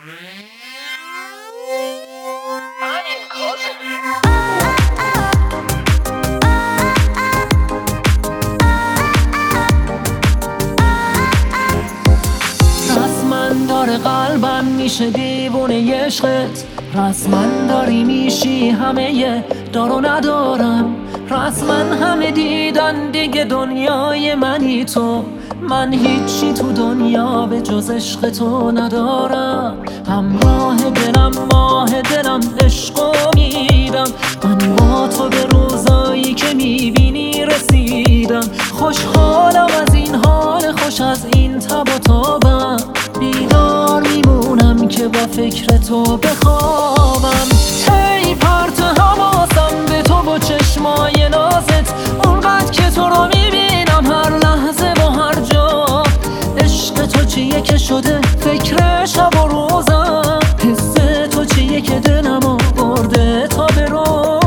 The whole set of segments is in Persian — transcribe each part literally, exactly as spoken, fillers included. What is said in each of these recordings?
رسمن داره قلبم میشه دیوونه عشقت، رسمن داری میشی همه یه دارو ندارم، رسمن همه دیدن دیگه دنیای منی تو، من هیچی تو دنیا به جز عشق تو ندارم. همراه دلم ماه دلم عشقو میدم، من با تو به روزایی که میبینی رسیدم. خوشحالم از این حال خوش، از این تب و تابم، بیدار میمونم که با فکر تو بخوابم. هی پرت حواسم به تو و چشمای نازت، اونقدر که تو رو میبینم هر لحظه و هر جا. عشق تو چیه که شده فکر شب و روزم، حس تو چیه که دلمو برده تا به رویا.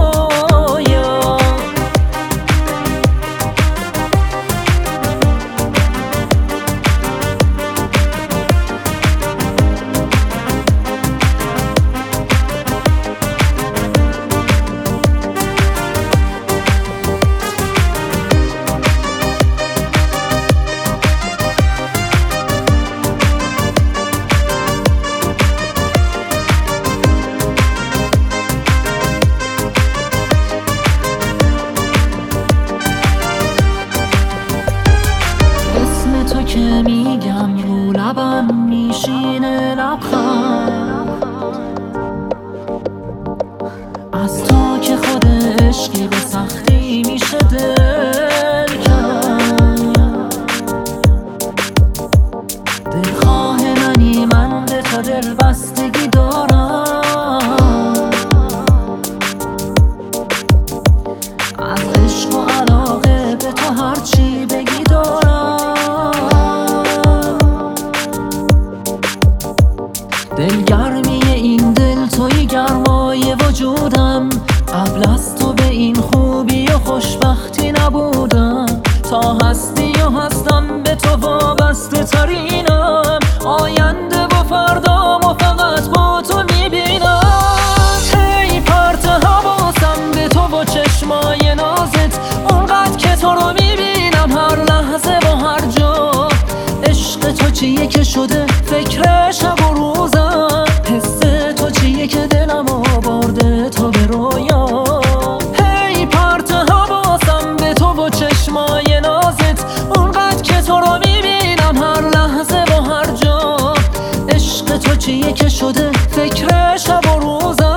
که میگم رو لبم میشینه لبخند، از تو که خود عشقی به سختی میشه دل کرد. دلخواه منی من به تا دل بستگی دارم، از عشق و علاقه به تو هرچی بگی دارم. دلگرمی این دل توی گرمای وجودم، قبل از تو به این خوبی و خوشبختی نبودم. تا هستی و هستم به تو وابسته ترینم، آینده و فردام و فقط با تو میبینم. هی پرت حواسم به تو و چشمای نازت، اونقدر که تو رو میبینم هر لحظه و هر جا. عشق تو چیه که شده فکر شب و روزم، حس تو چیه که دلمو برده تا به رویا. هی پرت حواسم به تو و چشمای نازت، اونقدر که تو رو میبینم هر لحظه و هر جا. عشق تو چیه که شده فکر شب و روزم.